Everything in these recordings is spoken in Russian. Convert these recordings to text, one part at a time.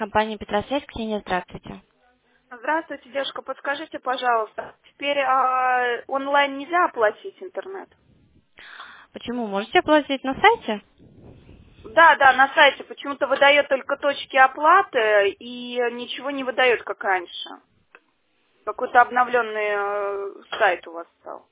Компания Петросвязь, Ксения, здравствуйте. Здравствуйте, девушка, подскажите, пожалуйста, теперь онлайн нельзя оплатить интернет? Почему? Можете оплатить на сайте? Да, да, на сайте почему-то выдает только точки оплаты и ничего не выдает, как раньше. Какой-то обновленный сайт у вас стал.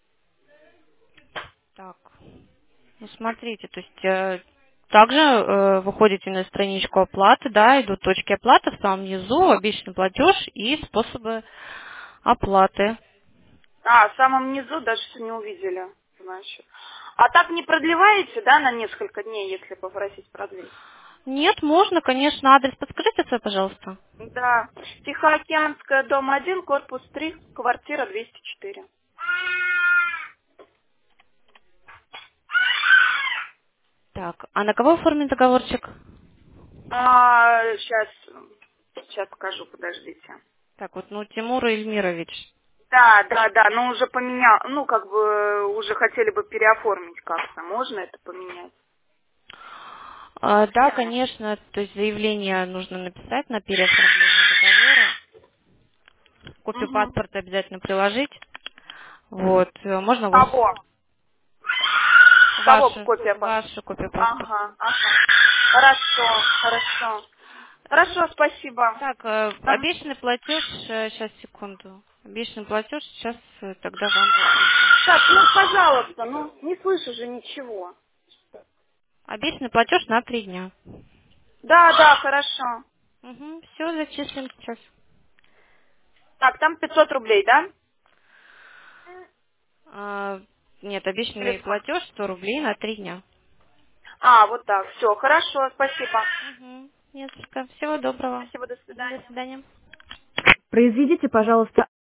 Так, ну смотрите, то есть также вы ходите на страничку оплаты, да, идут точки оплаты в самом низу, обещанный платеж и способы оплаты. В самом низу даже что не увидели, значит. А так не продлеваете, да, на несколько дней, если попросить продлить? Нет, можно, конечно, адрес подскажите свой, пожалуйста. Да, Тихоокеанская, дом 1, корпус 3, квартира 204. Так, а на кого оформлен договорчик? Сейчас покажу, подождите. Так, вот, ну, Тимур Эльмирович. Да, да, да, но уже поменял, ну, как бы, уже хотели бы переоформить как-то. Можно это поменять? Да, конечно, то есть заявление нужно написать на переоформление договора. Копию Угу. паспорта обязательно приложить. Вот, можно вас Кого? Кого вашу, копия паспорта? вашу копию паспорта. Ага, ага. Хорошо, хорошо. Хорошо, спасибо. Так, Ага. обещанный платеж, сейчас, секунду. Обещанный платеж, сейчас тогда вам запишу. Так, ну, пожалуйста, ну, не слышу же ничего. Обещанный платеж на 3 дня. Да, да, хорошо. Угу, все, зачислим сейчас. Так, там 500 рублей, да? А, нет, Или обещанный сколько? платеж 100 рублей на 3 дня. Вот так, все, хорошо, спасибо. Угу, нет, всего доброго. Спасибо, до До свидания. свидания. Произведите, пожалуйста,